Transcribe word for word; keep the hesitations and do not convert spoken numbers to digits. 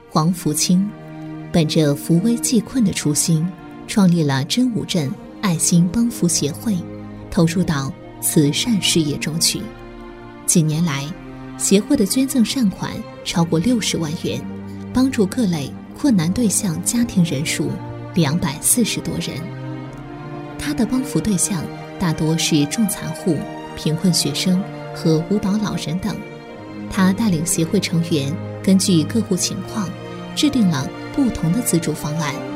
黄福清本着扶危济困的初心，创立了真武镇爱心帮扶协会，投入到慈善事业中去。几年来，协会的捐赠善款超过六十万元，帮助各类困难对象家庭人数两百四十多人。他的帮扶对象大多是重残户、贫困学生和无保老人等。他带领协会成员根据各户情况，制定了不同的资助方案，